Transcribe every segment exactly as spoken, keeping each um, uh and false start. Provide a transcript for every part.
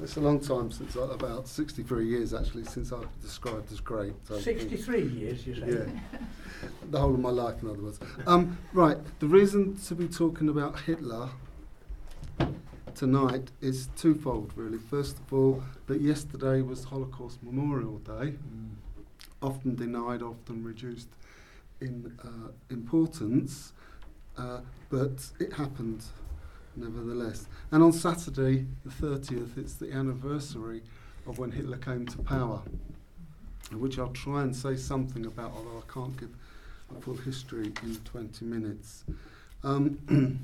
it's a long time since, I, about sixty-three years actually, since I've described as great. So sixty-three years, you say? Yeah, the whole of my life, in other words. Um, right, the reason to be talking about Hitler tonight is twofold, really. First of all, that yesterday was Holocaust Memorial Day, mm. often denied, often reduced in uh, importance, uh, but it happened nevertheless. And on Saturday, the thirtieth, it's the anniversary of when Hitler came to power, which I'll try and say something about, although I can't give a full history in twenty minutes. Um,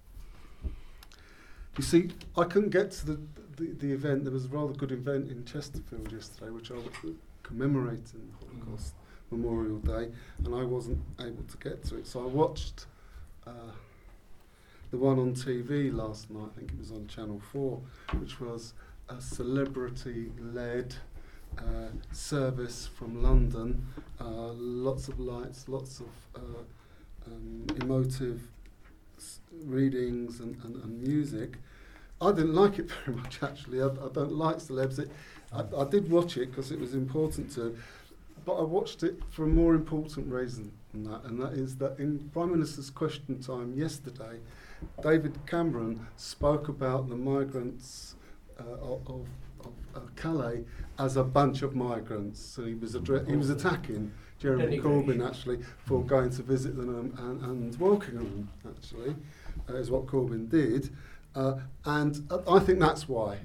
you see, I couldn't get to the, the, the event. There was a rather good event in Chesterfield yesterday, which I was commemorating Holocaust Memorial Day, and I wasn't able to get to it. So I watched uh, the one on T V last night, I think it was on Channel four, which was a celebrity-led uh, service from London, uh, lots of lights, lots of uh, um, emotive s- readings and, and, and music. I didn't like it very much, actually. I, I don't like celebs. It, I, I did watch it because it was important to, but I watched it for a more important reason than that, and that is that in Prime Minister's Question Time yesterday, David Cameron spoke about the migrants uh, of, of, of uh, Calais as a bunch of migrants. So he was addre- he was attacking Jeremy Corbyn actually for going to visit them and, and welcoming them. Actually, uh, is what Corbyn did, uh, and uh, I think that's why,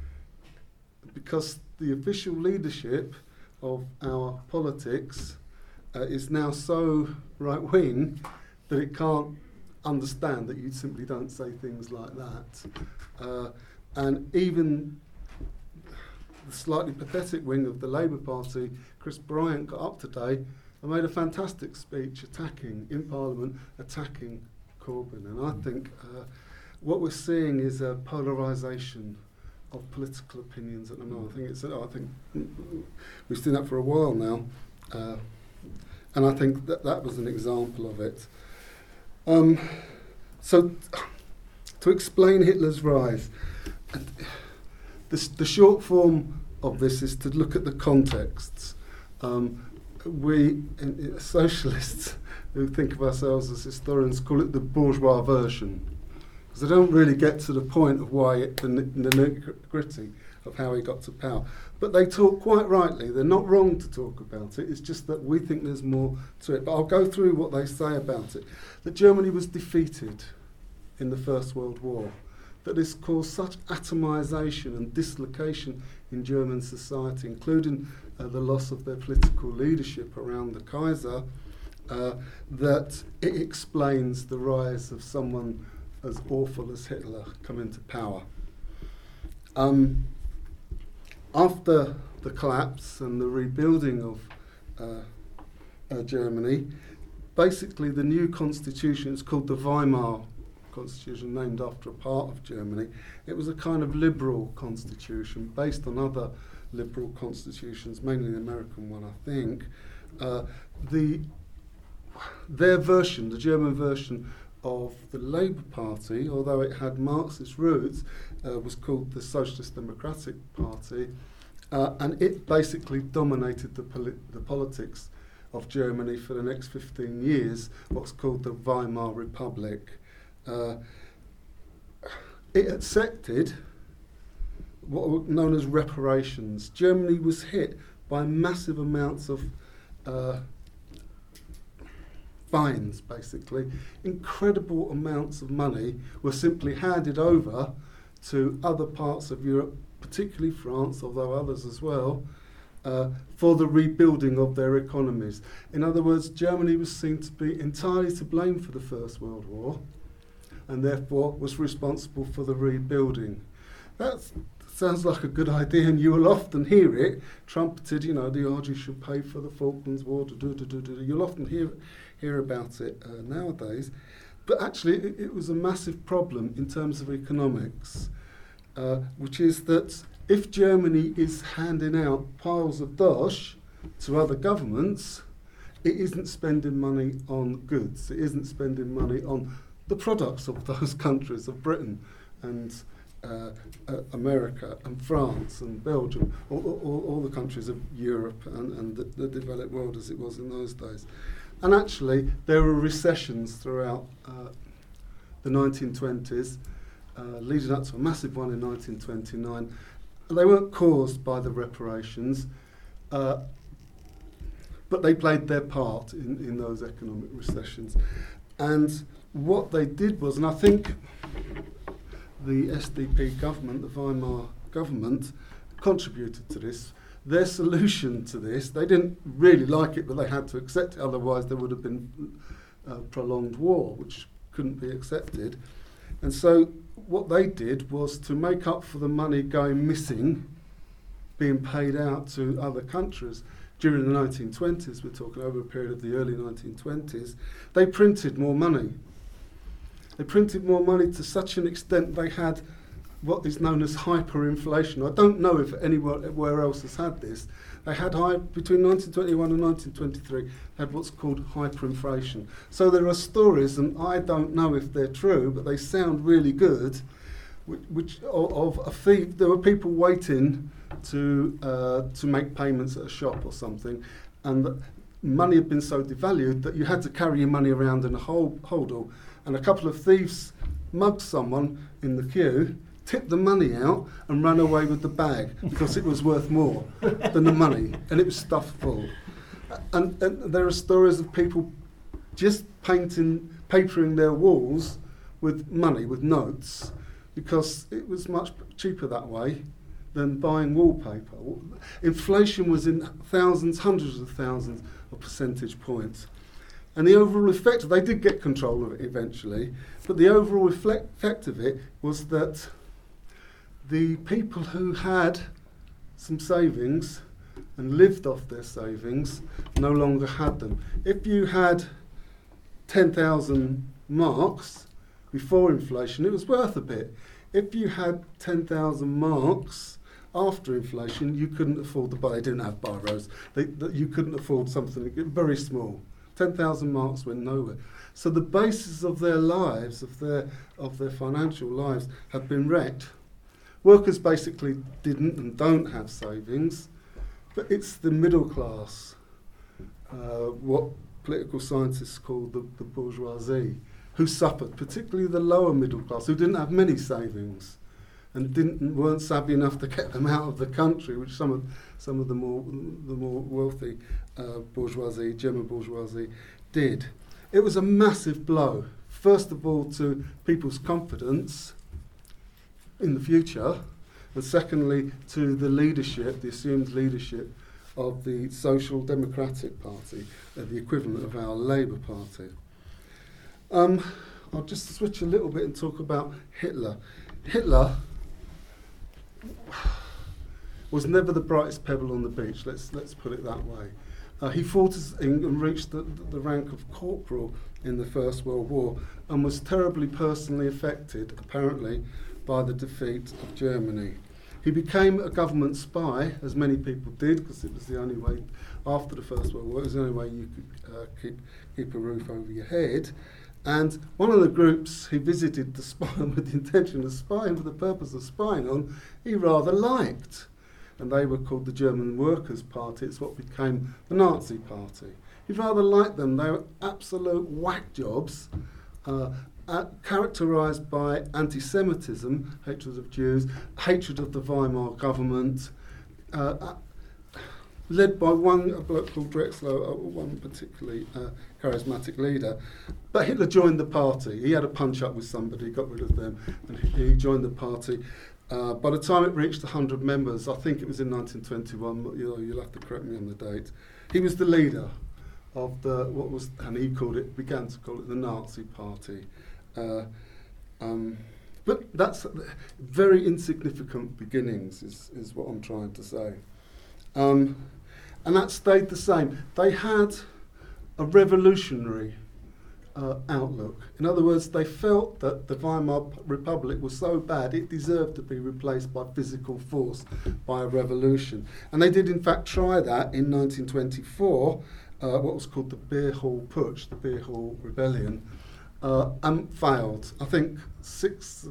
because the official leadership of our politics uh, is now so right wing that it can't understand that you simply don't say things like that. Uh, and even the slightly pathetic wing of the Labour Party, Chris Bryant, got up today and made a fantastic speech attacking, in Parliament, attacking Corbyn. And I think uh, what we're seeing is a polarisation of political opinions at the moment. I think it's. I think we've seen that for a while now, uh, and I think that that was an example of it. Um, so, to explain Hitler's rise, the, the short form of this is to look at the contexts. Um, we, in, in socialists who think of ourselves as historians, call it the bourgeois version, because they don't really get to the point of why, it, the, the nitty-gritty of how he got to power. But they talk quite rightly. They're not wrong to talk about it. It's just that we think there's more to it. But I'll go through what they say about it. That Germany was defeated in the First World War. That this caused such atomisation and dislocation in German society, including uh, the loss of their political leadership around the Kaiser, uh, that it explains the rise of someone as awful as Hitler coming to power. Um, after the collapse and the rebuilding of uh, uh, Germany, basically the new constitution, it's called the Weimar Constitution, named after a part of Germany. It was a kind of liberal constitution based on other liberal constitutions, mainly the American one, I think. Uh, the their version, the German version of the Labour Party, although it had Marxist roots, uh, was called the Socialist Democratic Party, uh, and it basically dominated the, poli- the politics of Germany for the next fifteen years, what's called the Weimar Republic. Uh, it accepted what were known as reparations. Germany was hit by massive amounts of uh, fines, basically. Incredible amounts of money were simply handed over to other parts of Europe, particularly France, although others as well, uh, for the rebuilding of their economies. In other words, Germany was seen to be entirely to blame for the First World War, and therefore was responsible for the rebuilding. That sounds like a good idea, and you will often hear it trumpeted, you know, the R G should pay for the Falklands War, do, do, do, do, do. You'll often hear hear about it uh, nowadays. But actually, it, it was a massive problem in terms of economics, uh, which is that if Germany is handing out piles of dosh to other governments, it isn't spending money on goods, it isn't spending money on the products of those countries, of Britain and uh, uh, America and France and Belgium, all, all, all the countries of Europe and, and the, the developed world as it was in those days. And actually, there were recessions throughout uh, the nineteen twenties, uh, leading up to a massive one in nineteen twenty-nine. And they weren't caused by the reparations, uh, but they played their part in, in those economic recessions. And what they did was, and I think the S D P government, the Weimar government, contributed to this. Their solution to this, they didn't really like it, but they had to accept it, otherwise there would have been a prolonged war, which couldn't be accepted. And so what they did was to make up for the money going missing, being paid out to other countries. During the nineteen twenties, we're talking over a period of the early nineteen twenties, they printed more money. They printed more money to such an extent they had what is known as hyperinflation. I don't know if anywhere else has had this. They had high, between nineteen twenty-one and nineteen twenty-three, had what's called hyperinflation. So there are stories, and I don't know if they're true, but they sound really good, which, which of, of a thief. There were people waiting to uh, to make payments at a shop or something, and the money had been so devalued that you had to carry your money around in a hold, holdall, and a couple of thieves mugged someone in the queue, tipped the money out and ran away with the bag because it was worth more than the money, and it was stuffed full. And, and there are stories of people just painting, papering their walls with money, with notes, because it was much cheaper that way than buying wallpaper. Inflation was in thousands, hundreds of thousands of percentage points. And the overall effect, they did get control of it eventually, but the overall effect of it was that the people who had some savings and lived off their savings no longer had them. If you had ten thousand marks before inflation, it was worth a bit. If you had ten thousand marks after inflation, you couldn't afford to buy. They didn't have biros. They, they, you couldn't afford something very small. ten thousand marks went nowhere. So the basis of their lives, of their of their financial lives, have been wrecked. Workers basically didn't and don't have savings, but it's the middle class, uh, what political scientists call the, the bourgeoisie, who suffered, particularly the lower middle class, who didn't have many savings and didn't weren't savvy enough to get them out of the country, which some of some of the more the more wealthy uh, bourgeoisie, German bourgeoisie, did. It was a massive blow. First of all, to people's confidence in the future, and secondly, to the leadership, the assumed leadership of the Social Democratic Party, uh, the equivalent of our Labour Party. Um, I'll just switch a little bit and talk about Hitler. Hitler was never the brightest pebble on the beach, let's let's put it that way. Uh, he fought as, in, and reached the, the rank of corporal in the First World War, and was terribly personally affected, apparently, by the defeat of Germany. He became a government spy, as many people did, because it was the only way, after the First World War, it was the only way you could uh, keep, keep a roof over your head. And one of the groups he visited to spy on with the intention of spying, for the purpose of spying on, he rather liked. And they were called the German Workers' Party. It's what became the Nazi Party. He rather liked them. They were absolute whack jobs, uh, uh, characterised by anti-Semitism, hatred of Jews, hatred of the Weimar government, uh, uh, led by one a bloke called Drexler, uh, one particularly uh, charismatic leader. But Hitler joined the party. He had a punch-up with somebody, got rid of them, and he, he joined the party. Uh, by the time it reached one hundred members, I think it was in nineteen twenty-one, but you know, you'll have to correct me on the date, he was the leader of the, what was, and he called it, began to call it the Nazi Party. Uh, um, but that's very insignificant beginnings, is, is what I'm trying to say. Um, and that stayed the same. They had a revolutionary uh, outlook. In other words, they felt that the Weimar Republic was so bad it deserved to be replaced by physical force, by a revolution. And they did in fact try that in nineteen twenty-four, uh, what was called the Beer Hall Putsch, the Beer Hall Rebellion, uh, and failed. I think six,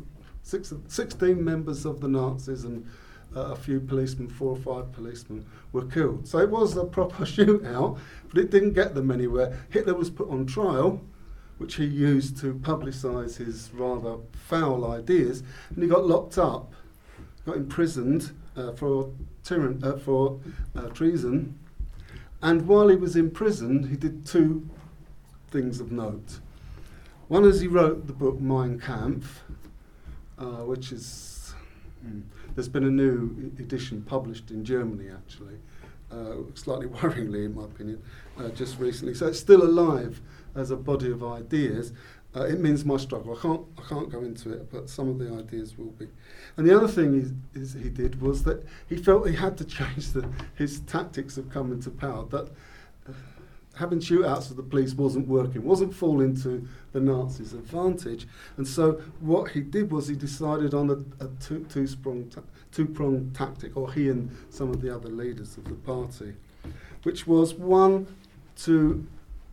six, sixteen members of the Nazis and uh, a few policemen, four or five policemen, were killed. So it was a proper shootout, but it didn't get them anywhere. Hitler was put on trial, which he used to publicise his rather foul ideas, and he got locked up, got imprisoned uh, for, tyran- uh, for uh, treason. And while he was in prison, he did two things of note. One is he wrote the book Mein Kampf, uh, which is, mm, there's been a new edition published in Germany actually, uh, slightly worryingly in my opinion, uh, just recently. So it's still alive as a body of ideas. Uh, it means my struggle. I can't, I can't go into it, but some of the ideas will be. And the other thing he, is he did was that he felt he had to change the, his tactics of coming to power, that uh, having shootouts with the police wasn't working, wasn't falling to the Nazis' advantage. And so what he did was he decided on a, a two, two-pronged ta- two-pronged tactic, or he and some of the other leaders of the party, which was, one, to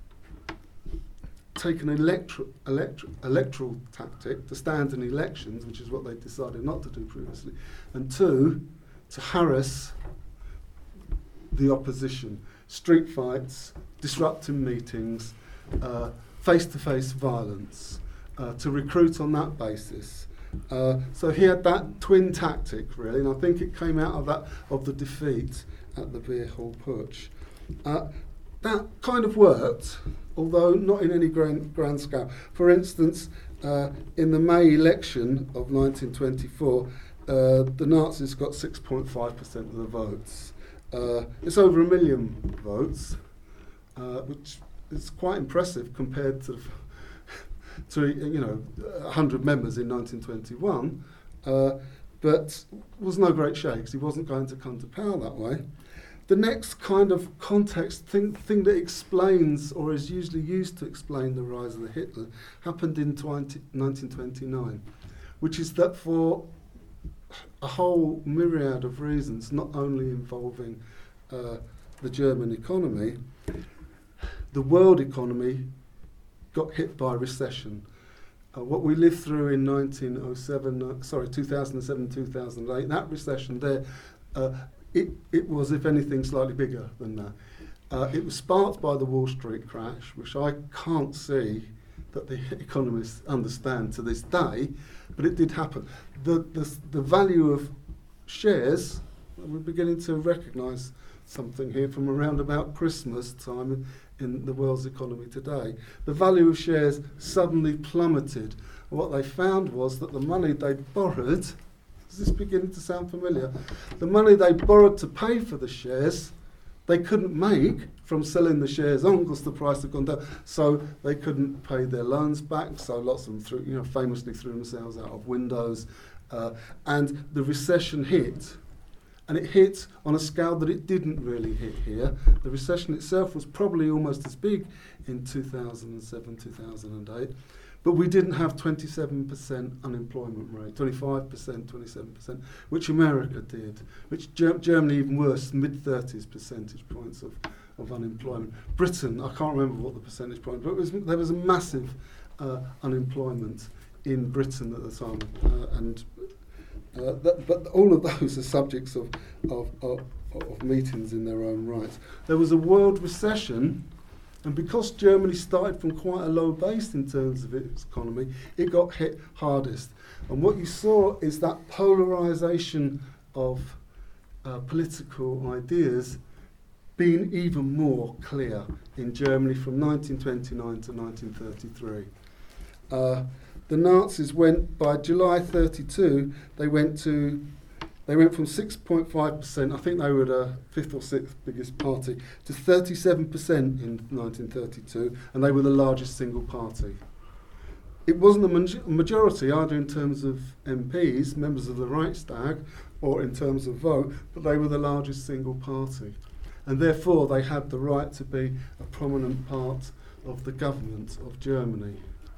take an electro, electro, electoral tactic to stand in elections, which is what they decided not to do previously, and two, to harass the opposition, street fights, disrupting meetings, uh, face-to-face violence, uh, to recruit on that basis. Uh, so he had that twin tactic, really, and I think it came out of that of the defeat at the Beer Hall Putsch. Uh, that kind of worked, although not in any grand, grand scale. For instance, uh, in the May election of nineteen twenty-four, uh, the Nazis got six point five percent of the votes. Uh, it's over a million votes, uh, which is quite impressive compared to, to you know, one hundred members in nineteen twenty-one, uh, but was no great shakes. He wasn't going to come to power that way. The next kind of context, thing, thing that explains, or is usually used to explain the rise of the Hitler, happened in nineteen twenty-nine, which is that for a whole myriad of reasons, not only involving uh, the German economy, the world economy got hit by recession. Uh, what we lived through in nineteen oh seven, uh, sorry, two thousand seven, two thousand eight, that recession there, uh, It, it was, if anything, slightly bigger than that. Uh, it was sparked by the Wall Street crash, which I can't see that the economists understand to this day, but it did happen. The, the, the value of shares, we're beginning to recognise something here from around about Christmas time in, in the world's economy today. The value of shares suddenly plummeted. And what they found was that the money they'd borrowed, is this beginning to sound familiar? The money they borrowed to pay for the shares, they couldn't make from selling the shares on because the price had gone down. So they couldn't pay their loans back. So lots of them, threw, you know, famously threw themselves out of windows. Uh, and the recession hit. And it hit on a scale that it didn't really hit here. The recession itself was probably almost as big in two thousand seven, two thousand eight. But we didn't have twenty-seven percent unemployment rate, twenty-five percent, twenty-seven percent, which America did, which Ger- Germany even worse, mid-thirties percentage points of, of unemployment. Britain, I can't remember what the percentage point, but it was, there was a massive uh, unemployment in Britain at the time. Uh, and uh, that, but all of those are subjects of, of, of, of meetings in their own right. There was a world recession. And because Germany started from quite a low base in terms of its economy, it got hit hardest. And what you saw is that polarisation of uh, political ideas being even more clear in Germany from nineteen twenty-nine to nineteen thirty-three. Uh, the Nazis went, by July thirty-two, they went to They went from six point five percent, I think they were the fifth or sixth biggest party, to thirty-seven percent in nineteen thirty-two, and they were the largest single party. It wasn't a ma- majority either in terms of M Ps, members of the Reichstag, or in terms of vote, but they were the largest single party. And therefore they had the right to be a prominent part of the government of Germany.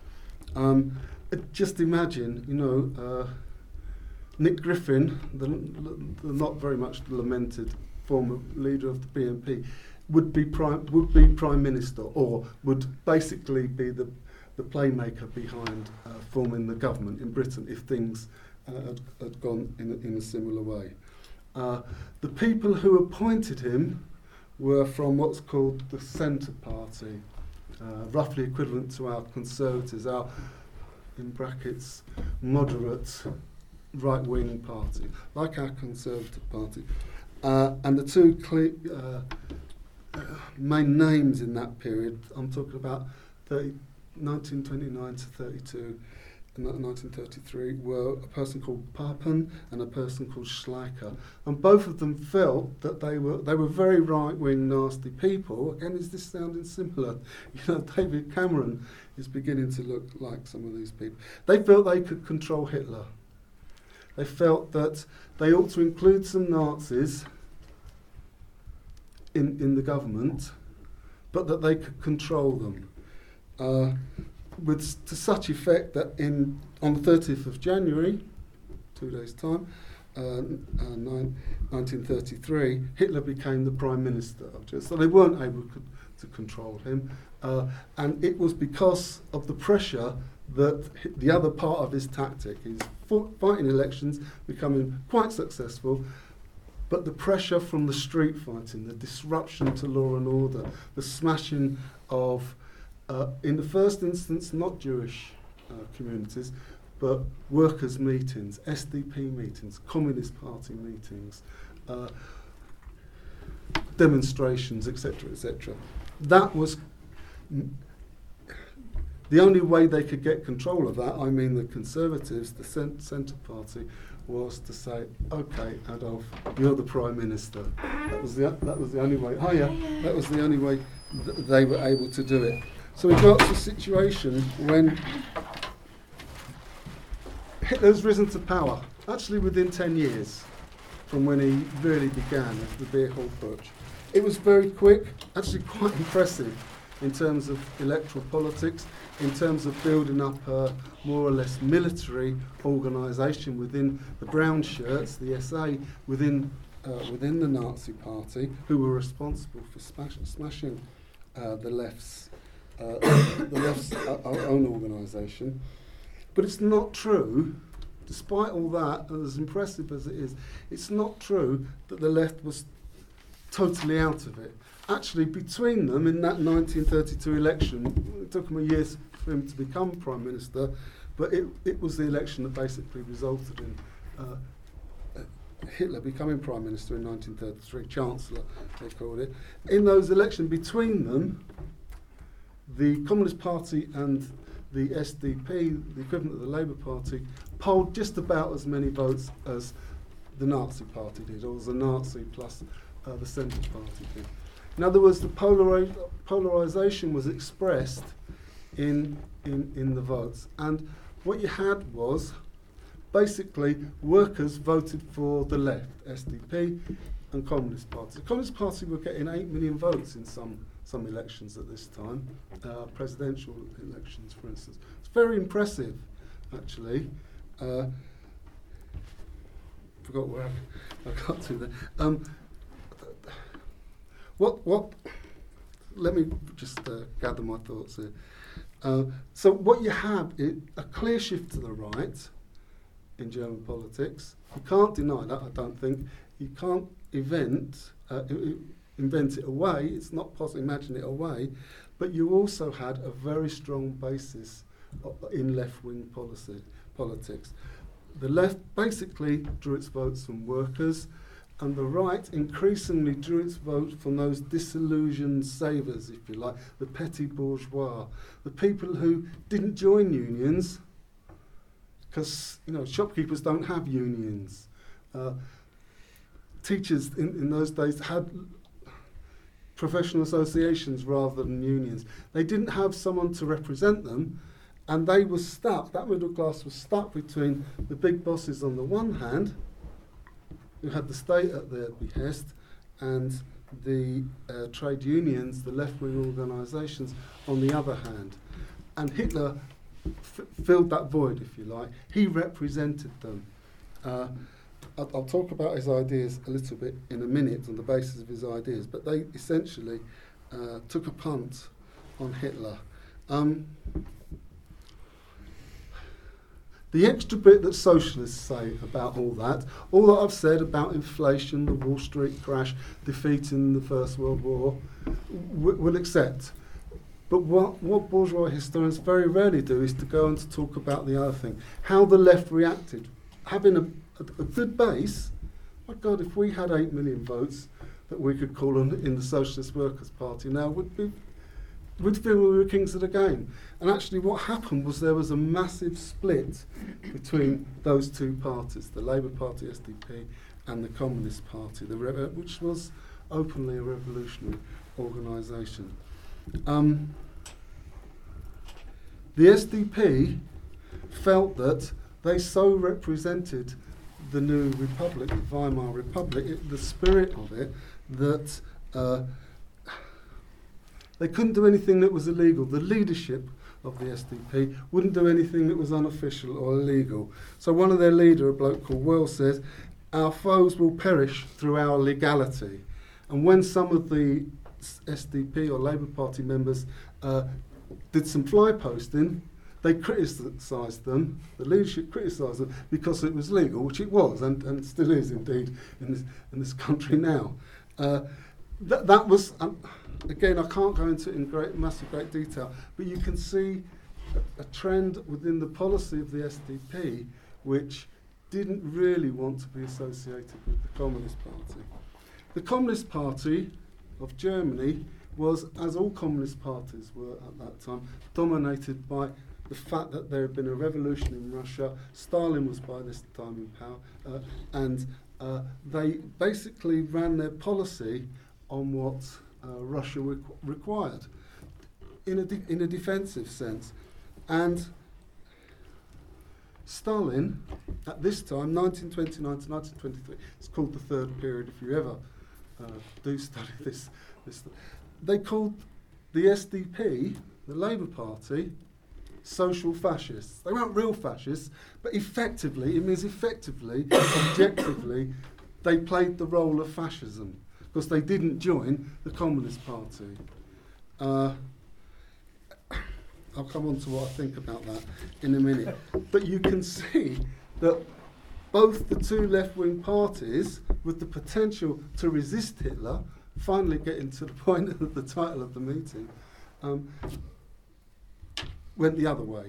Um, just imagine, you know, uh, Nick Griffin, the, the not very much lamented former leader of the B N P, would be prime would be prime minister, or would basically be the the playmaker behind uh, forming the government in Britain if things uh, had, had gone in a, in a similar way. Uh, the people who appointed him were from what's called the Centre Party, uh, roughly equivalent to our Conservatives, our, in brackets, moderate right-wing party, like our Conservative Party. Uh, and the two cle- uh, uh, main names in that period, I'm talking about thirty, nineteen twenty-nine to thirty-two, and nineteen thirty-three, were a person called Papen and a person called Schleicher. And both of them felt that they were they were very right-wing, nasty people. Again, is this sounding similar? You know, David Cameron is beginning to look like some of these people. They felt they could control Hitler. They felt that they ought to include some Nazis in, in the government, but that they could control them. Uh, with to such effect that in on the thirtieth of January, two days' time, uh, uh, nine, nineteen thirty-three, Hitler became the Prime Minister of Germany. So they weren't able to, to control him. Uh, and it was because of the pressure that the other part of his tactic is fighting elections, becoming quite successful, but the pressure from the street fighting, the disruption to law and order, the smashing of, uh, in the first instance, not Jewish uh, communities, but workers' meetings, S D P meetings, Communist Party meetings, uh, demonstrations, et cetera, et cetera. That was n- the only way they could get control of that. I mean, the Conservatives, the cent- Centre Party, was to say, "Okay, Adolf, you're the Prime Minister." That was the that was the only way. Oh yeah, that was the only way th- they were able to do it. So we got to a situation when Hitler's risen to power, actually within ten years from when he really began the Beerholt Putsch. It was very quick, actually quite impressive in terms of electoral politics, in terms of building up a more or less military organisation within the brown shirts, the S A, within uh, within the Nazi Party, who were responsible for smash, smashing uh, the left's uh, the left's uh, own organisation. But it's not true, despite all that, and as impressive as it is, it's not true that the left was totally out of it. Actually, between them, in that nineteen thirty-two election, it took him a year for him to become Prime Minister, but it, it was the election that basically resulted in uh, Hitler becoming Prime Minister in nineteen thirty-three, Chancellor, they called it. In those elections, between them, the Communist Party and the S D P, the equivalent of the Labour Party, polled just about as many votes as the Nazi Party did, or as the Nazi plus uh, the Centre Party did. In other words, the polari- polarisation was expressed in, in, in the votes. And what you had was, basically, workers voted for the left, S D P and Communist Party. The Communist Party were getting eight million votes in some, some elections at this time, uh, presidential elections, for instance. It's very impressive, actually. Uh, forgot where I, I got to there. Um, What, what, let me just uh, gather my thoughts here. Uh, so what you have is a clear shift to the right in German politics. You can't deny that, I don't think. You can't invent, uh, invent it away. It's not possible, imagine it away. But you also had a very strong basis in left-wing policy, politics. The left basically drew its votes from workers, and the right increasingly drew its vote from those disillusioned savers, if you like, the petty bourgeois, the people who didn't join unions, because you know shopkeepers don't have unions. Uh, teachers in, in those days had professional associations rather than unions. They didn't have someone to represent them, and they were stuck, that middle class was stuck between the big bosses on the one hand, who had the state at their behest, and the uh, trade unions, the left-wing organisations, on the other hand. And Hitler f- filled that void, if you like. He represented them. Uh, I'll, I'll talk about his ideas a little bit in a minute on the basis of his ideas, but they essentially uh, took a punt on Hitler. Um, The extra bit that socialists say about all that, all that I've said about inflation, the Wall Street crash, defeating the First World War, w- will accept. But what, what bourgeois historians very rarely do is to go on to talk about the other thing, how the left reacted. Having a, a, a good base, my God, if we had eight million votes that we could call on in the Socialist Workers' Party now, would be, we'd feel we were kings of the game. And actually what happened was there was a massive split between those two parties, the Labour Party, S D P, and the Communist Party, the re- which was openly a revolutionary organisation. Um, the S D P felt that they so represented the new republic, the Weimar Republic, it, the spirit of it, that uh, they couldn't do anything that was illegal. The leadership of the S D P wouldn't do anything that was unofficial or illegal. So one of their leader, a bloke called Wells, says, "Our foes will perish through our legality." And when some of the S D P or Labour Party members uh, did some fly posting, they criticised them, the leadership criticised them because it was legal, which it was, and, and still is indeed in this, in this country now. Uh, th- that was, um, again, I can't go into it in great, massive great detail, but you can see a, a trend within the policy of the S D P which didn't really want to be associated with the Communist Party. The Communist Party of Germany was, as all communist parties were at that time, dominated by the fact that there had been a revolution in Russia. Stalin was by this time in power, uh, and uh, they basically ran their policy on what uh, Russia requ- required in a, de- in a defensive sense. And Stalin, at this time, nineteen twenty-nine to nineteen twenty-three, it's called the Third Period if you ever uh, do study this, this. They called the S D P, the Labour Party, social fascists. They weren't real fascists, but effectively, it means effectively, objectively, they played the role of fascism because they didn't join the Communist Party. Uh, I'll come on to what I think about that in a minute. But you can see that both the two left-wing parties, with the potential to resist Hitler, finally getting to the point of the title of the meeting, um, went the other way.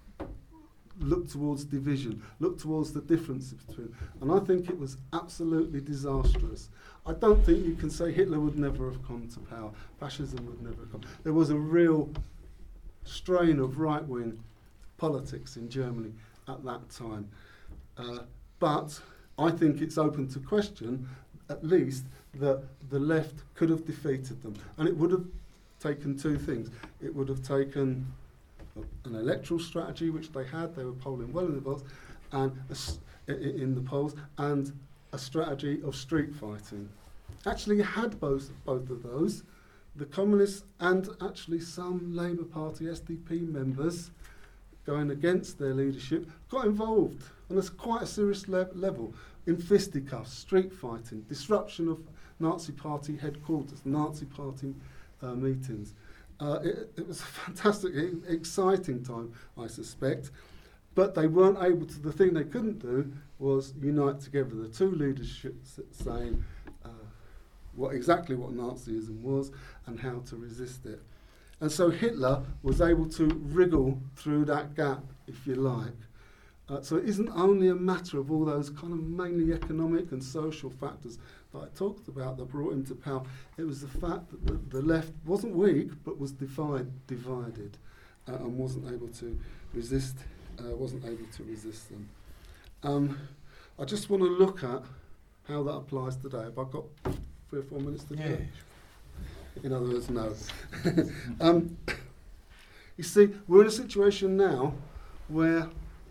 Looked towards division, looked towards the differences between. And I think it was absolutely disastrous. I don't think you can say Hitler would never have come to power, fascism would never have come. There was a real strain of right-wing politics in Germany at that time. Uh, but I think it's open to question, at least, that the left could have defeated them. And it would have taken two things. It would have taken an electoral strategy, which they had, they were polling well in the polls, and a s- i- in the polls, and a strategy of street fighting. Actually, you had both, both of those. The Communists and actually some Labour Party S D P members going against their leadership got involved on a quite a serious le- level in fisticuffs, street fighting, disruption of Nazi Party headquarters, Nazi Party uh, meetings. Uh, it, it was a fantastic, e- exciting time, I suspect. But they weren't able to, the thing they couldn't do was unite together the two leaderships saying uh, what exactly what Nazism was and how to resist it. And so Hitler was able to wriggle through that gap, if you like. Uh, so it isn't only a matter of all those kind of mainly economic and social factors that I talked about that brought him to power. It was the fact that the, the left wasn't weak, but was divide, divided uh, and wasn't able to resist, uh, wasn't able to resist them. Um, I just want to look at how that applies today. Have I got three or four minutes to do it? In other words, no. um, you see, we're in a situation now where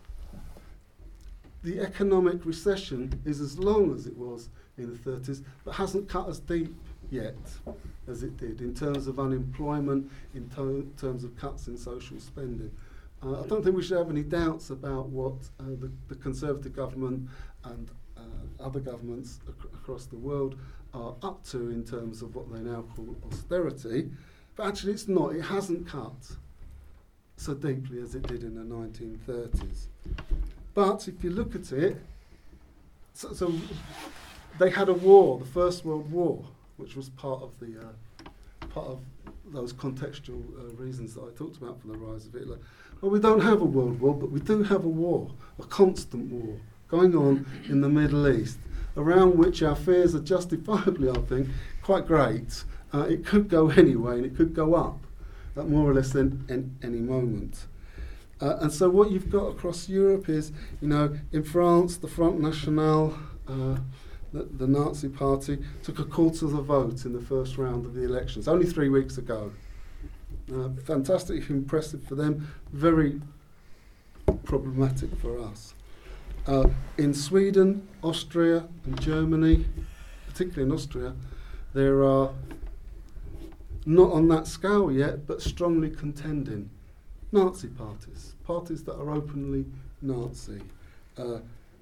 the economic recession is as long as it was in the thirties, but hasn't cut as deep yet as it did in terms of unemployment, in to- terms of cuts in social spending. Uh, I don't think we should have any doubts about what uh, the, the Conservative government and uh, other governments ac- across the world are up to in terms of what they now call austerity. But actually it's not, it hasn't cut so deeply as it did in the nineteen thirties. But if you look at it, so, so they had a war, the First World War, which was part of the uh, part of those contextual uh, reasons that I talked about for the rise of Hitler. Well, we don't have a world war, but we do have a war, a constant war going on in the Middle East, around which our fears are justifiably, I think, quite great. Uh, it could go anyway, and it could go up at more or less in, in any moment. Uh, and so what you've got across Europe is, you know, in France, the Front National, uh, the, the Nazi party, took a quarter of the vote in the first round of the elections, only three weeks ago. Uh, fantastic, impressive for them, very problematic for us. Uh, in Sweden, Austria and Germany, particularly in Austria, there are, not on that scale yet, but strongly contending Nazi parties, parties that are openly Nazi, uh,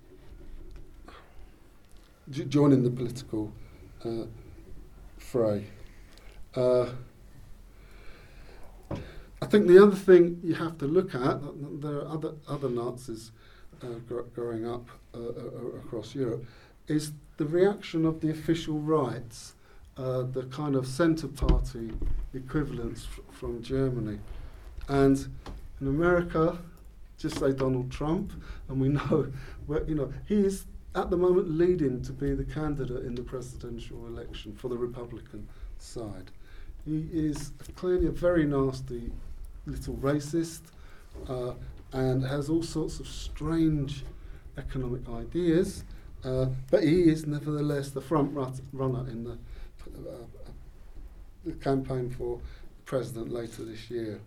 j- joining the political uh, fray. Uh, I think the other thing you have to look at, there are other, other Nazis uh, gr- growing up uh, uh, across Europe, is the reaction of the official rights, uh, the kind of centre party equivalents f- from Germany. And in America, just say Donald Trump, and we know, where, you know, he is at the moment leading to be the candidate in the presidential election for the Republican side. He is clearly a very nasty little racist uh, and has all sorts of strange economic ideas, uh, but he is nevertheless the front rut- runner in the, uh, the campaign for president later this year.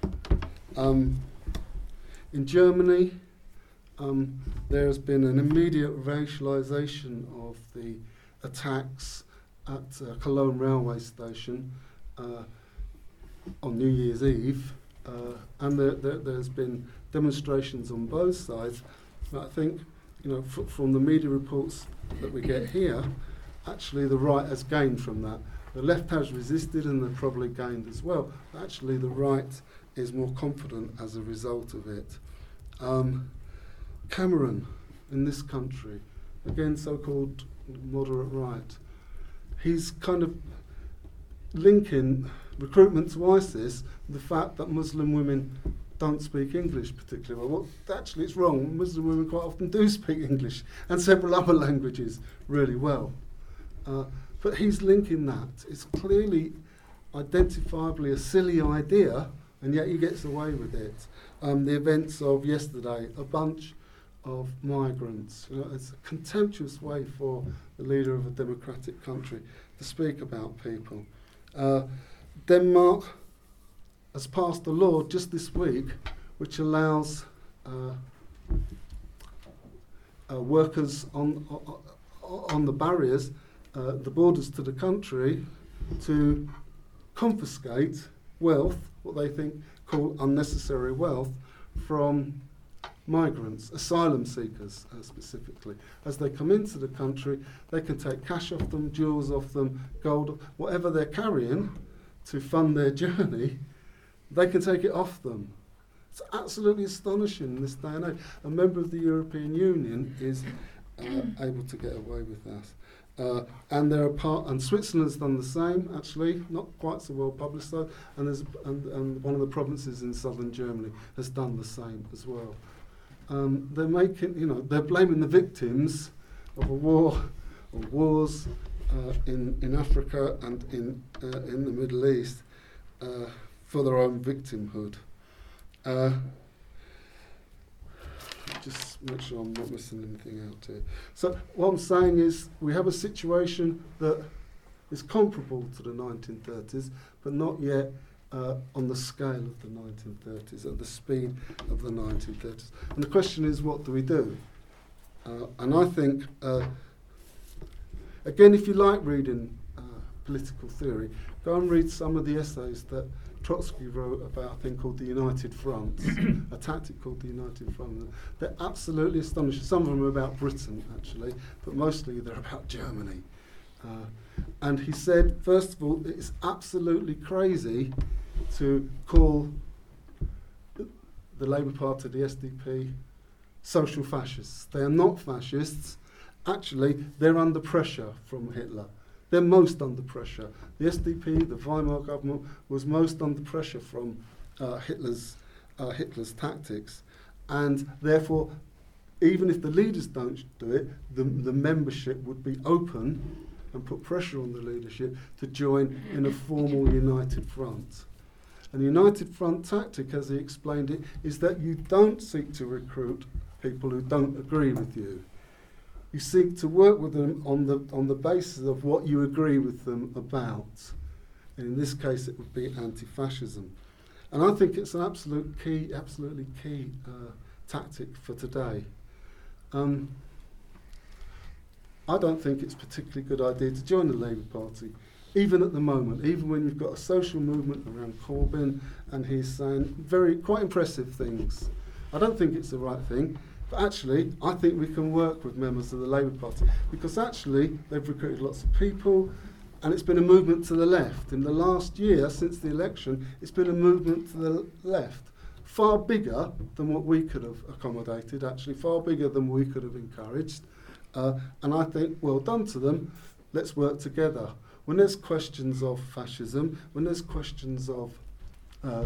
Um, in Germany, um, there has been an immediate racialisation of the attacks at uh, Cologne railway station uh, on New Year's Eve, uh, and there, there, there's been demonstrations on both sides. But I think, you know, f- from the media reports that we get here, actually the right has gained from that. The left has resisted, and they've probably gained as well. But actually, the right is more confident as a result of it. Um, Cameron, in this country, again so-called moderate right, he's kind of linking recruitment to ISIS with the fact that Muslim women don't speak English particularly well. Well, actually, it's wrong. Muslim women quite often do speak English and several other languages really well. Uh, but he's linking that. It's clearly identifiably a silly idea, and yet he gets away with it. Um, the events of yesterday, a bunch of migrants. You know, it's a contemptuous way for the leader of a democratic country to speak about people. Uh, Denmark has passed a law just this week which allows uh, uh, workers on, on, on the barriers, uh, the borders to the country, to confiscate wealth, what they think call unnecessary wealth, from migrants, asylum seekers uh, specifically. As they come into the country, they can take cash off them, jewels off them, gold, whatever they're carrying to fund their journey, they can take it off them. It's absolutely astonishing in this day and age. A member of the European Union is uh, able to get away with that. Uh, and there are part, and Switzerland's done the same, actually, not quite so well publicised, and, there's, and, and one of the provinces in southern Germany has done the same as well. Um, they're making, you know, they're blaming the victims of a war, or wars uh, in in Africa and in uh, in the Middle East uh, for their own victimhood. Uh, just make sure I'm not missing anything out here. So what I'm saying is we have a situation that is comparable to the nineteen thirties, but not yet Uh, on the scale of the nineteen thirties, at the speed of the nineteen thirties. And the question is, what do we do? Uh, and I think, uh, again, if you like reading uh, political theory, go and read some of the essays that Trotsky wrote about a thing called the United Front, a tactic called the United Front. They're absolutely astonishing. Some of them are about Britain, actually, but mostly they're about Germany. Uh, and he said, first of all, it's absolutely crazy to call the Labour Party, the S D P, social fascists. They are not fascists. Actually, they're under pressure from Hitler. They're most under pressure. The S D P, the Weimar government, was most under pressure from uh, Hitler's uh, Hitler's tactics, and therefore, even if the leaders don't do it, the, the membership would be open and put pressure on the leadership to join in a formal united front. And the united front tactic, as he explained it, is that you don't seek to recruit people who don't agree with you. You seek to work with them on the on the basis of what you agree with them about. And in this case, it would be anti-fascism. And I think it's an absolute key, absolutely key uh, tactic for today. Um, I don't think it's a particularly good idea to join the Labour Party, even at the moment, even when you've got a social movement around Corbyn and he's saying very, quite impressive things. I don't think it's the right thing. But actually, I think we can work with members of the Labour Party because actually they've recruited lots of people and it's been a movement to the left. In the last year, since the election, it's been a movement to the left. Far bigger than what we could have accommodated, actually, far bigger than we could have encouraged. Uh, and I think, well done to them, let's work together. When there's questions of fascism, when there's questions of uh,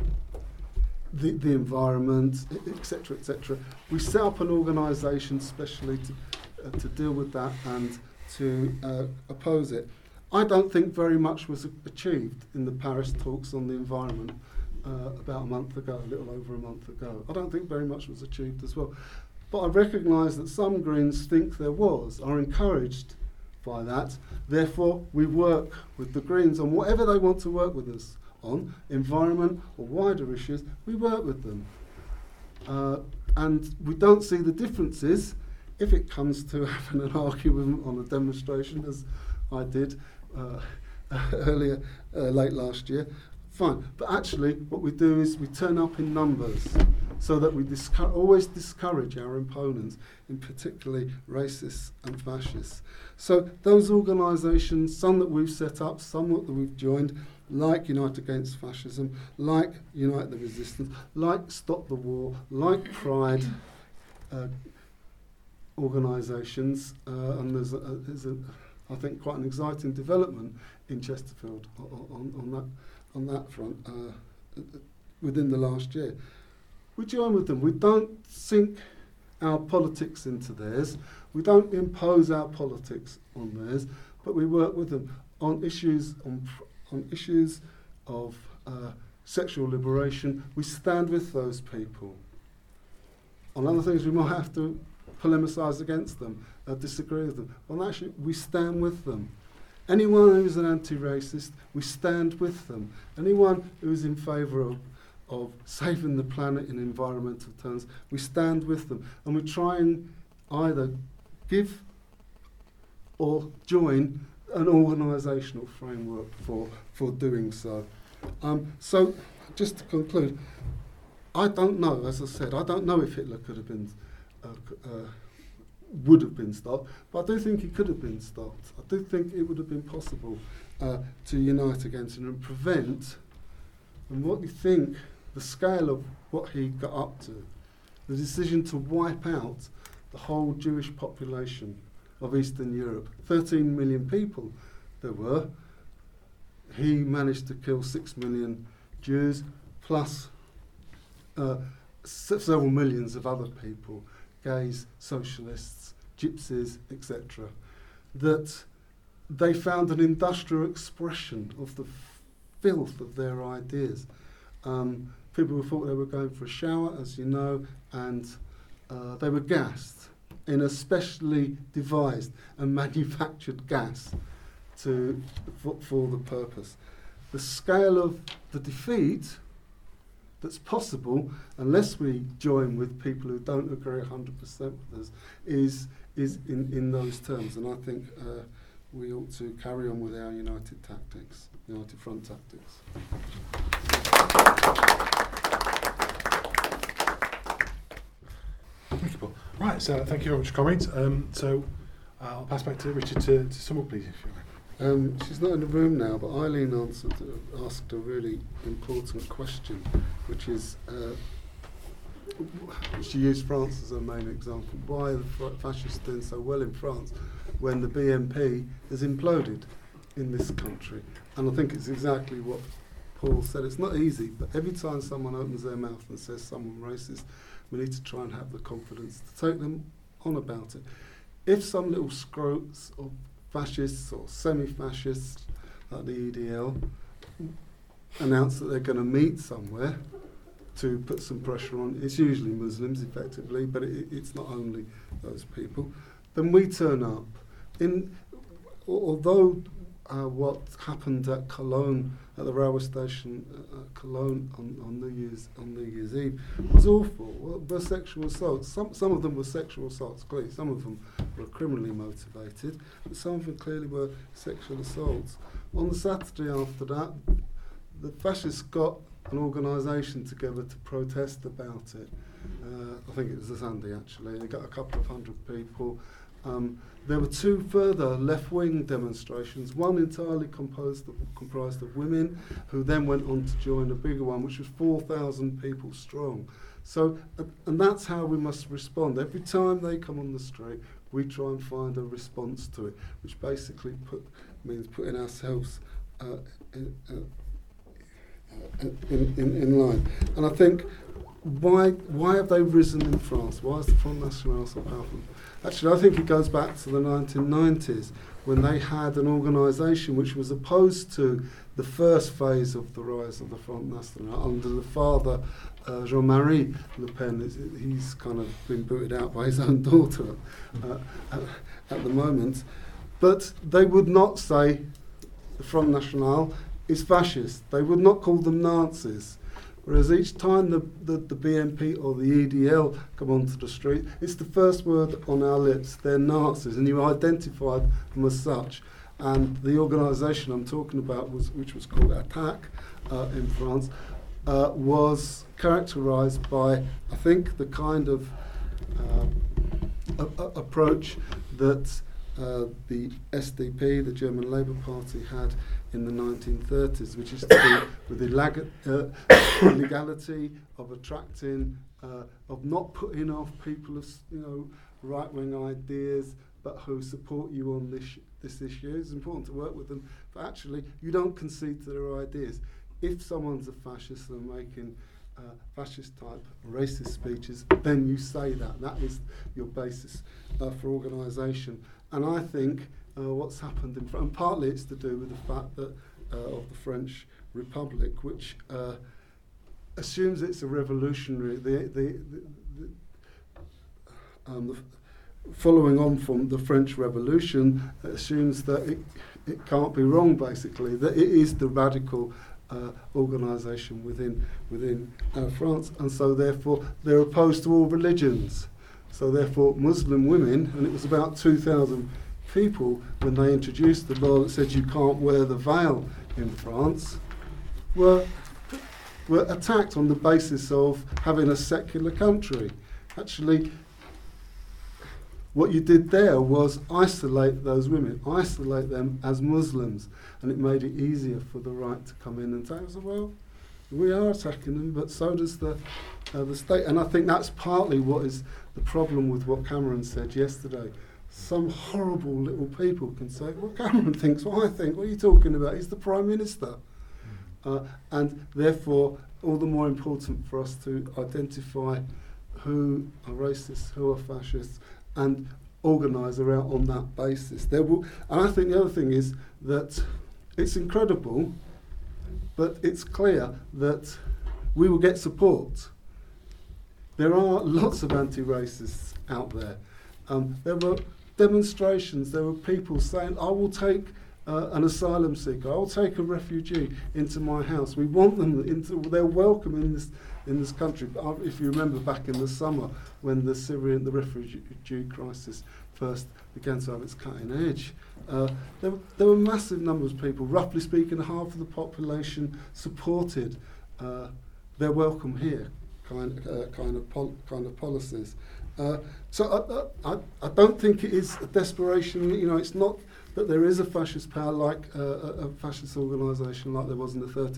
The, the environment, et cetera, et cetera. We set up an organisation specially to, uh, to deal with that and to uh, oppose it. I don't think very much was achieved in the Paris talks on the environment uh, about a month ago, a little over a month ago. I don't think very much was achieved as well. But I recognise that some Greens think there was, are encouraged by that. Therefore, we work with the Greens on whatever they want to work with us on, environment or wider issues, we work with them. Uh, and we don't see the differences if it comes to having an argument on a demonstration, as I did uh, earlier, uh, late last year. Fine. But actually, what we do is we turn up in numbers so that we discour- always discourage our opponents, in particularly racists and fascists. So those organisations, some that we've set up, some that we've joined, like Unite Against Fascism, like Unite the Resistance, like Stop the War, like Pride uh, organisations, uh, and there's, a, a, there's a, I think, quite an exciting development in Chesterfield on, on that on that front uh, within the last year. We join with them. We don't sink our politics into theirs. We don't impose our politics on theirs, but we work with them on issues on. Pr- On issues of uh, sexual liberation. We stand with those people. On other things, we might have to polemicise against them, uh, disagree with them. Well, actually, we stand with them. Anyone who's an anti-racist, we stand with them. Anyone who's in favour of, of saving the planet in environmental terms, we stand with them. And we try and either give or join an organisational framework for, for doing so. Um, so, just to conclude, I don't know, as I said, I don't know if Hitler could have been, uh, uh, would have been stopped, but I do think he could have been stopped. I do think it would have been possible uh, to unite against him and prevent, and what you think, the scale of what he got up to, the decision to wipe out the whole Jewish population of Eastern Europe. thirteen million people there were. He managed to kill six million Jews, plus uh, s- several millions of other people, gays, socialists, gypsies, et cetera. That they found an industrial expression of the f- filth of their ideas. Um, people thought they were going for a shower, as you know, and uh, they were gassed in a specially devised and manufactured gas to for, for the purpose. The scale of the defeat that's possible, unless we join with people who don't agree one hundred percent with us, is is in, in those terms. And I think uh, we ought to carry on with our united tactics, united front tactics. Thank you, Paul. Right, so thank you very much for comments. Um, so uh, I'll pass back to Richard to, to sum up, please, if you like. Um, she's not in the room now, but Eileen answered, uh, asked a really important question, which is uh, she used France as her main example. Why are the fascists doing so well in France when the B N P has imploded in this country? And I think it's exactly what Paul said. It's not easy, but every time someone opens their mouth and says someone racist, we need to try and have the confidence to take them on about it. If some little scrotes of fascists or semi-fascists like the E D L announce that they're going to meet somewhere to put some pressure on, it's usually Muslims effectively, but it, it's not only those people, then we turn up. In, although uh, what happened at Cologne, at the railway station uh, at Cologne on, on New Year's on New Year's Eve was awful. Well, were sexual assaults. Some some of them were sexual assaults, clearly. Some of them were criminally motivated, but some of them clearly were sexual assaults. On the Saturday after that, the fascists got an organisation together to protest about it. Uh, I think it was a Sunday actually. They got a couple of hundred people. Um, there were two further left-wing demonstrations, one entirely composed of, comprised of women, who then went on to join a bigger one, which was four thousand people strong. So, uh, and that's how we must respond. Every time they come on the street, we try and find a response to it, which basically put, means putting ourselves uh, in, uh, in, in, in line. And I think, why why have they risen in France? Why is the Front National so powerful? Actually, I think it goes back to the nineteen nineties when they had an organisation which was opposed to the first phase of the rise of the Front National under the father, uh, Jean-Marie Le Pen. He's kind of been booted out by his own daughter uh, at, at the moment. But they would not say the Front National is fascist. They would not call them Nazis. Whereas each time the, the, the B N P or the E D L come onto the street, it's the first word on our lips, they're Nazis, and you identify them as such. And the organisation I'm talking about, was, which was called Attac uh, in France, uh, was characterised by, I think, the kind of uh, a, a approach that uh, the S D P, the German Labour Party, had in the nineteen thirties, which is to do with the lag- uh, legality of attracting, uh, of not putting off people of, you know, right-wing ideas, but who support you on this this issue. It's important to work with them, but actually you don't concede to their ideas. If someone's a fascist and making uh, fascist-type racist speeches, then you say that. That is your basis uh, for organisation. And I think Uh, what's happened in France, and partly it's to do with the fact that uh, of the French Republic, which uh, assumes it's a revolutionary. The, the, the, the, um, the following on from the French Revolution, assumes that it, it can't be wrong. Basically, that it is the radical uh, organisation within within uh, France, and so therefore they're opposed to all religions. So therefore, Muslim women, and it was about two thousand. People, when they introduced the law that said you can't wear the veil in France, were were attacked on the basis of having a secular country. Actually, what you did there was isolate those women, isolate them as Muslims, and it made it easier for the right to come in and say, well, we are attacking them, but so does the uh, the state. And I think that's partly what is the problem with what Cameron said yesterday. Some horrible little people can say, well, Cameron thinks what I think. What are you talking about? He's the Prime Minister. Uh, and therefore, all the more important for us to identify who are racists, who are fascists, and organise around on that basis. There will, and I think the other thing is that it's incredible, but it's clear that we will get support. There are lots of anti-racists out there. Um, there were demonstrations, there were people saying, I will take uh, an asylum seeker, I will take a refugee into my house. We want them into, they're welcome in this in this country. But if you remember back in the summer when the Syrian, the refugee crisis first began to have its cutting edge, uh, there, there were massive numbers of people, roughly speaking, half of the population supported uh, their welcome here kind, uh, kind, of pol- kind of policies. Uh, so I, I, I don't think it is a desperation. You know, it's not that there is a fascist power like uh, a, a fascist organisation like there was in the thirties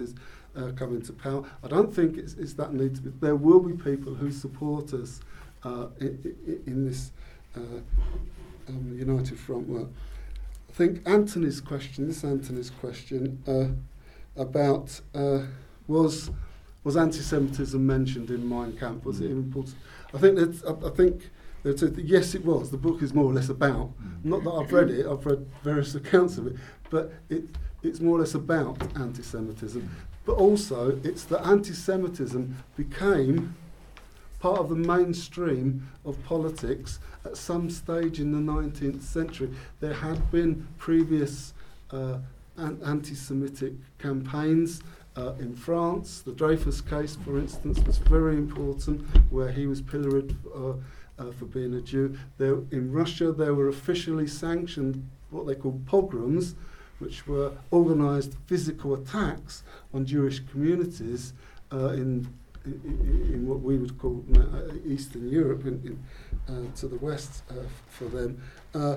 uh, come into power. I don't think it's, it's that need to be. There will be people who support us uh, in, in, in this uh, um, United Front work. I think Anthony's question, this Anthony's question uh, about uh, was was anti-Semitism mentioned in Mein Kampf? Was it important? I think that's, I, I think that's a, yes, it was. The book is more or less about. Not that I've read it. I've read various accounts of it, but it it's more or less about anti-Semitism. But also, it's that anti-Semitism became part of the mainstream of politics at some stage in the nineteenth century. There had been previous uh, an- anti-Semitic campaigns uh, in France. The Dreyfus case, for instance, was very important, where he was pilloried uh, uh, for being a Jew. There, in Russia, there were officially sanctioned what they called pogroms, which were organised physical attacks on Jewish communities uh, in In, in what we would call uh, Eastern Europe, in, in, uh, to the west uh, f- for them. Uh,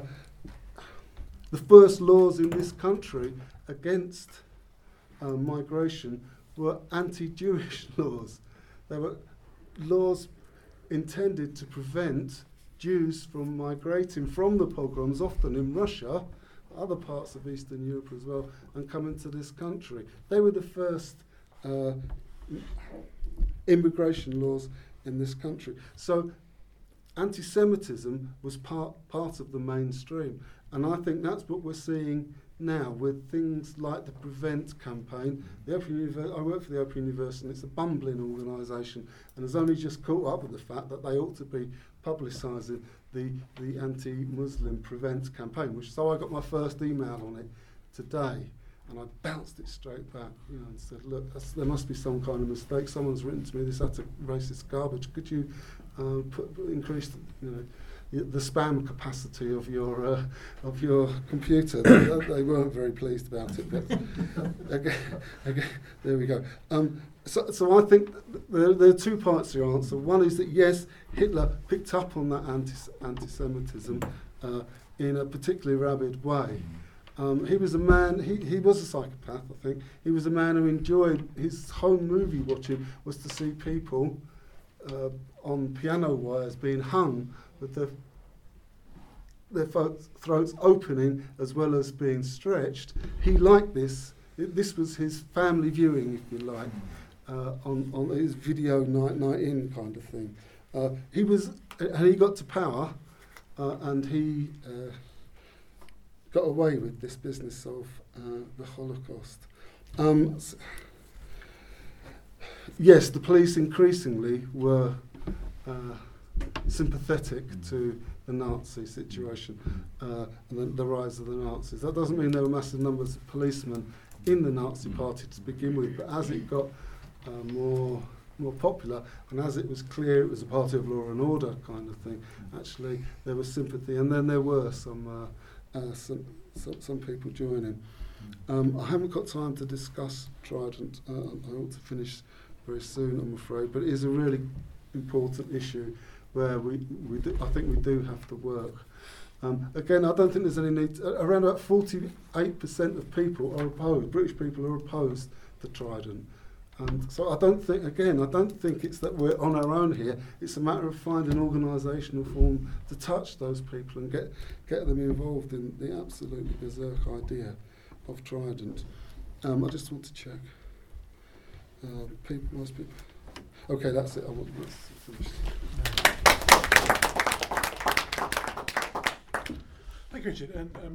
the first laws in this country against uh, migration were anti-Jewish laws. They were laws intended to prevent Jews from migrating from the pogroms, often in Russia, other parts of Eastern Europe as well, and coming to this country. They were the first uh, immigration laws in this country. So anti-Semitism was part part of the mainstream, and I think that's what we're seeing now with things like the Prevent campaign. The Open Univer- I work for the Open University, and it's a bumbling organisation, and has only just caught up with the fact that they ought to be publicising the the anti-Muslim Prevent campaign. Which so I got my first email on it today. And I bounced it straight back, you know, and said, "Look, that's, there must be some kind of mistake. Someone's written to me this utter racist garbage. Could you uh, put, put increase, the, you know, y- the spam capacity of your uh, of your computer?" they, they weren't very pleased about it, but okay, okay, there we go. Um, so, so I think th- there, there are two parts to your answer. One is that yes, Hitler picked up on that anti anti-Semitism uh, in a particularly rabid way. Um, he was a man, he, he was a psychopath, I think. He was a man who enjoyed, his home movie watching was to see people uh, on piano wires being hung with their, their fo- throats opening as well as being stretched. He liked this. It, this was his family viewing, if you like, uh, on, on his video night, night in kind of thing. Uh, he was, and he got to power, uh, and he... Uh, got away with this business of uh, the Holocaust. Um, s- yes, the police increasingly were uh, sympathetic to the Nazi situation uh, and the, the rise of the Nazis. That doesn't mean there were massive numbers of policemen in the Nazi party to begin with, but as it got uh, more more popular, and as it was clear it was a party of law and order kind of thing, actually there was sympathy, and then there were some uh, Uh, some, some some people joining. Um, I haven't got time to discuss Trident. Uh, I ought to finish very soon, I'm afraid. But it is a really important issue where we, we do, I think we do have to work. Um, again, I don't think there's any need. To, uh, around about forty-eight percent of people are opposed. British people are opposed to Trident. And so I don't think, again, I don't think it's that we're on our own here. It's a matter of finding organisational form to touch those people and get get them involved in the absolutely berserk idea of Trident. Um, I just want to check. Uh, people, most people. Okay, that's it. I want to finish. Thank you, Richard. And, um,